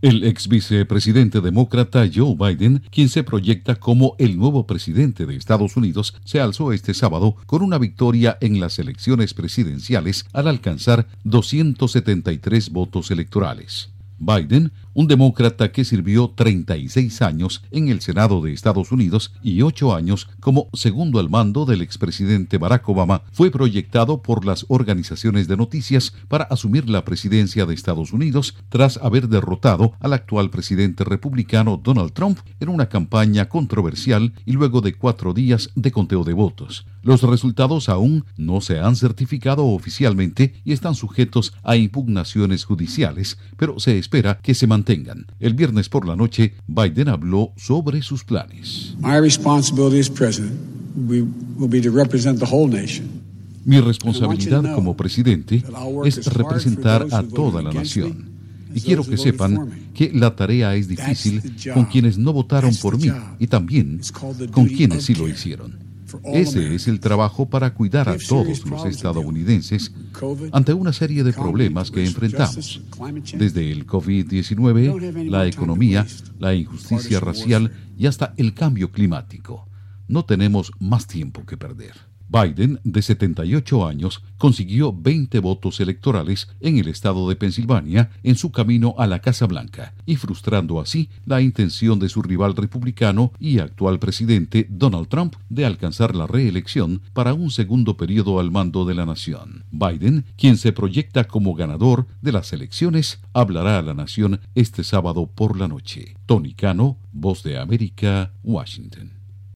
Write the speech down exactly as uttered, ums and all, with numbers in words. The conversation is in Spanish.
El ex vicepresidente demócrata Joe Biden, quien se proyecta como el nuevo presidente de Estados Unidos, se alzó este sábado con una victoria en las elecciones presidenciales al alcanzar doscientos setenta y tres votos electorales. Biden, un demócrata que sirvió treinta y seis años en el Senado de Estados Unidos y ocho años como segundo al mando del expresidente Barack Obama, fue proyectado por las organizaciones de noticias para asumir la presidencia de Estados Unidos tras haber derrotado al actual presidente republicano Donald Trump en una campaña controversial y luego de cuatro días de conteo de votos. Los resultados aún no se han certificado oficialmente y están sujetos a impugnaciones judiciales, pero se espera que se mantengan. El viernes por la noche, Biden habló sobre sus planes. My responsibility as president will be to represent the whole nation. Mi responsabilidad como presidente es representar a toda la nación. Y quiero que sepan que la tarea es difícil con quienes no votaron por mí y también con quienes sí lo hicieron. Ese es el trabajo para cuidar a todos los estadounidenses ante una serie de problemas que enfrentamos, desde el COVID diecinueve, la economía, la injusticia racial y hasta el cambio climático. No tenemos más tiempo que perder. Biden, de setenta y ocho años, consiguió veinte votos electorales en el estado de Pensilvania en su camino a la Casa Blanca y frustrando así la intención de su rival republicano y actual presidente Donald Trump de alcanzar la reelección para un segundo periodo al mando de la nación. Biden, quien se proyecta como ganador de las elecciones, hablará a la nación este sábado por la noche. Tony Cano, Voz de América, Washington.